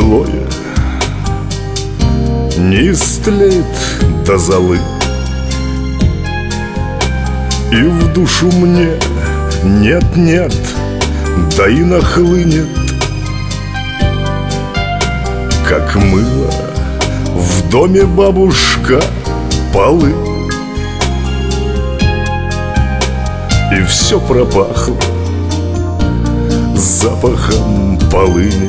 былое не истлеет до золы, и в душу мне нет-нет, да и нахлынет, как мыло в доме бабушка полы. И все пропахло запахом полыни.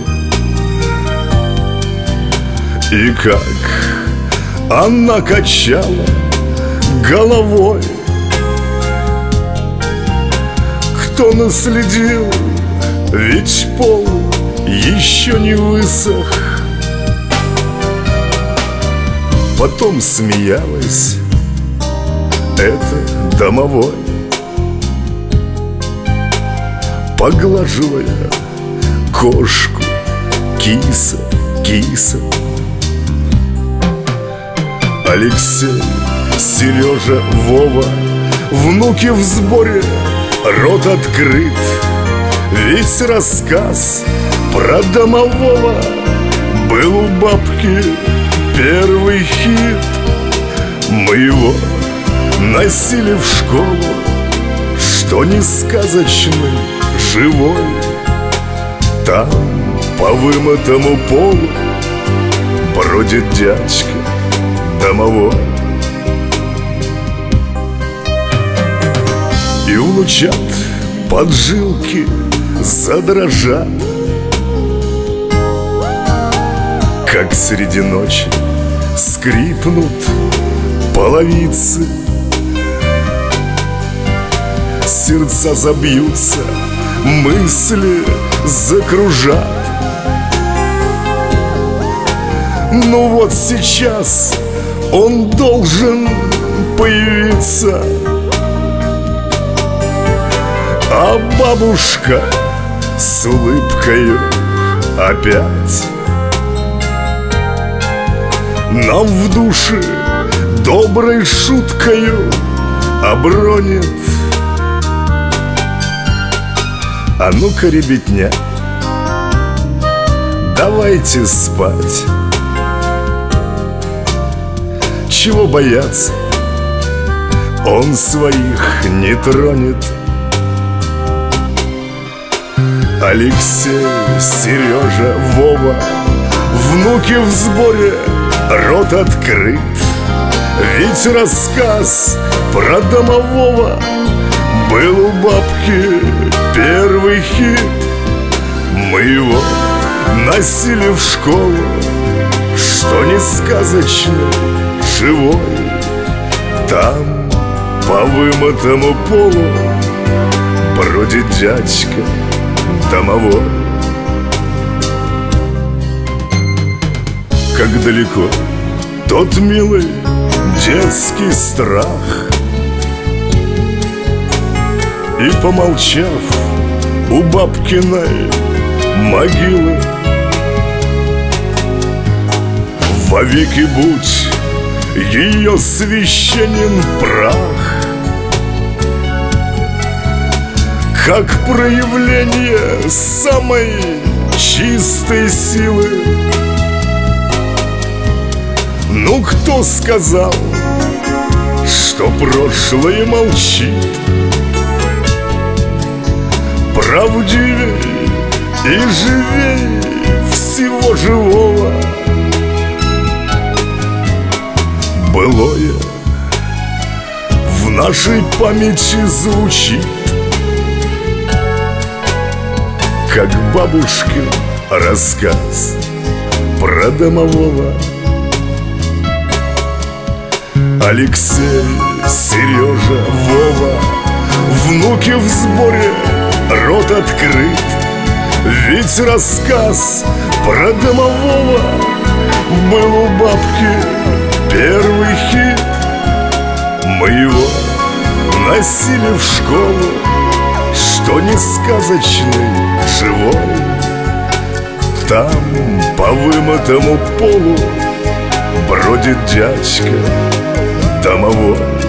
И как она качала головой, кто наследил, ведь пол еще не высох. Потом смеялась эта домовой, поглаживая кошку, киса, киса. Алексей, Сережа, Вова, внуки в сборе, рот открыт. Ведь рассказ про домового был у бабки первый хит. Мы его носили в школу, что не сказочный, живой. Там по вымытому полу бродит дядька домовой. И в лучат поджилки задрожат, как среди ночи скрипнут половицы. Сердца забьются, мысли закружат. Ну вот сейчас он должен появиться, а бабушка с улыбкою опять нам в душе доброй шуткою обронит: а ну-ка, ребятня, давайте спать. Чего бояться, он своих не тронет. Алексей, Сережа, Вова, внуки в сборе, рот открыт. Ведь рассказ про домового был у бабки первый хит. Мы его носили в школу, что не сказочный, живой. Там по вымытому полу бродит дядька домовой. Как далеко тот милый детский страх. И помолчав у бабкиной могилы, вовеки будь ее священен прах, как проявление самой чистой силы. Ну кто сказал, что прошлое молчит? Правдивей и живей всего живого былое в нашей памяти звучит, как бабушкин рассказ про домового. Алексей, Сережа, Вова, внуки в сборе, рот открыт. Ведь рассказ про домового был у бабки первый хит. Мы его носили в школу, что не сказочный, живой. Там по вымытому полу бродит дядька домовой.